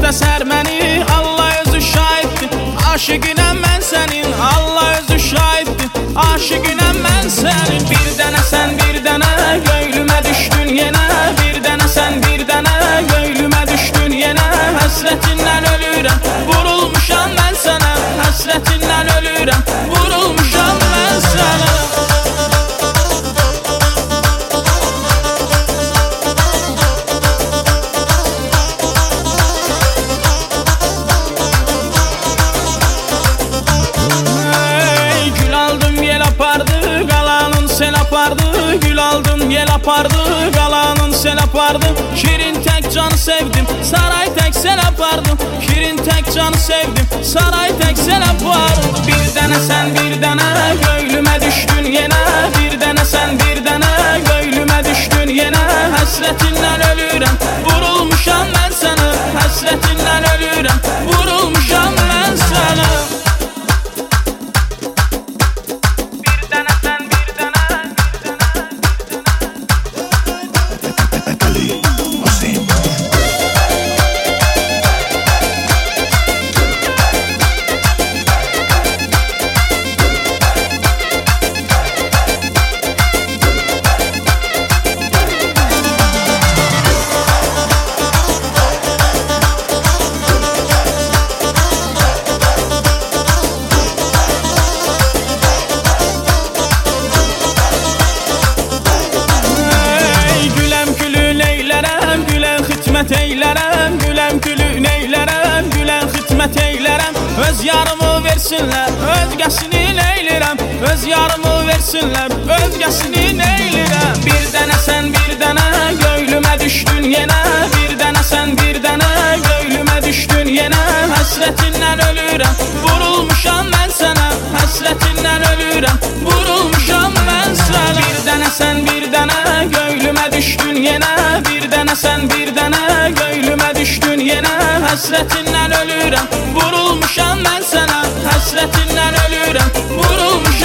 üzdə sərməni, Allah özü şahiddir, aşıqinəm mən sənin, Allah özü şahiddir, aşıqinəm mən sənin. Bir dənə sən, bir dənə göylümə düşdün yenə, bir dənə sən, bir dənə göylümə düşdün yenə. Həsrətindən ölürəm, vurulmuşam mən sənə, həsrətindən ölürəm, vurulmuşam mən sənə. Gül aldım yel apardı, qalanın sel apardı. Şirin tək canı sevdim, saray tək sel apardım. Şirin tək canı sevdim, saray tək sel apardım. Bir dənə sən, bir dənə göylümə düşdün yenə, bir dənə sən, bir dənə göylümə düşdün yenə. Həsrətindən ölürəm, vurulmuşam mən sənə, həsrətindən ölürəm, vurulmuşam mən sənə. Eylərəm, güləm gülün eylərəm, gülən xidmət eylərəm. Öz yarımı versinlər, özgəsini neylirəm, öz yarımı versinlər, özgəsini neylirəm. Bir dənə sən, bir dənə göylümə düşdün yenə, bir dənə sən, bir dənə göylümə düşdün yenə. Həsrətindən ölürəm, vurulmuşam mən sənə, həsrətindən ölürəm, vurulmuşam mən sənə. Bir dənə sən, bir dənə göylümə düşdün yenə, bir dənə sən, bir dənə göylümə düşdün yenə. Həsrətindən ölürəm, vurulmuşam mən sənə, həsrətindən ölürəm, vurulmuşam.